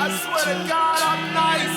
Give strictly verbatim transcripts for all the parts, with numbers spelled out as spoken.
swear to God, I'm nice,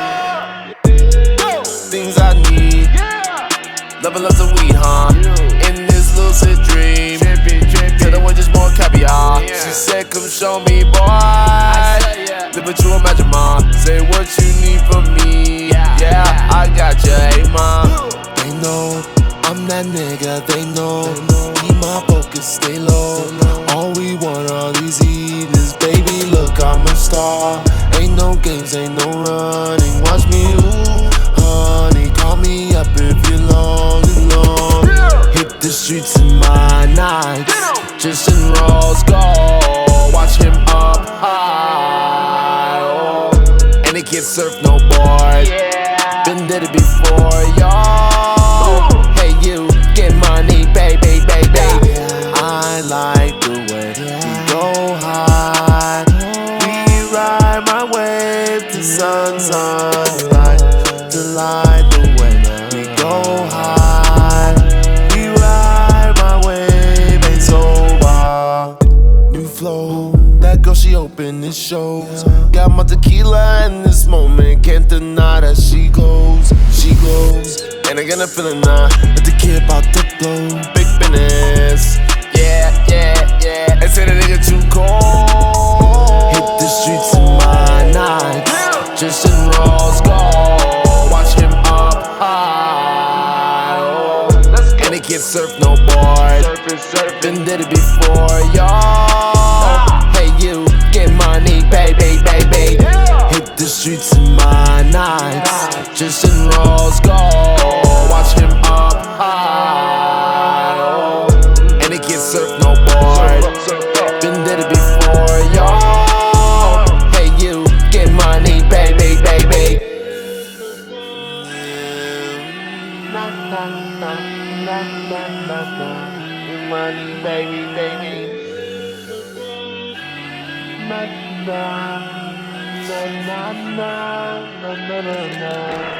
nigga. Things I need. Loving loves of weed, huh? In this lucid dream. Tell the one just more caviar. She said, come show me, boy. Live what you imagine, ma. Say what you need from me. Yeah, I got you, hey, ma. They know I'm that nigga, they know. Keep my focus, stay low. All we want, all these eat is baby, look, I'm a star. Ain't no games, ain't no running. Watch me, ooh, honey. Call me up if you're lonely, long. Hit the streets in my nights, just in Rose Gold. Watch him up high, oh. And it can't surf no board. Been did it before, y'all. Hey you, get money, baby, baby. I like the way we go high. We ride my wave to sun, sunlight. Delight the way we go high. We ride my wave, ain't sober. New flow, that girl she open it shows. Got my tequila in this moment, can't deny that she goes, she glows. And I got a feeling now that the kid about to blow. Big business, yeah, yeah, yeah. And say the nigga too cold. Hit the streets in my night, just in Rose Gold. Watch him up high, oh. And it can't surf no board. Been did it before, y'all. Hey you, get money, baby, baby. Hit the streets in my nights, just in Rose Gold. Watch him up high, oh. And it can't surf no board. Been did it before, y'all. Hey you, get money, baby, baby. Na na na na na na na. Get money, baby, baby. Na na na na na na na na.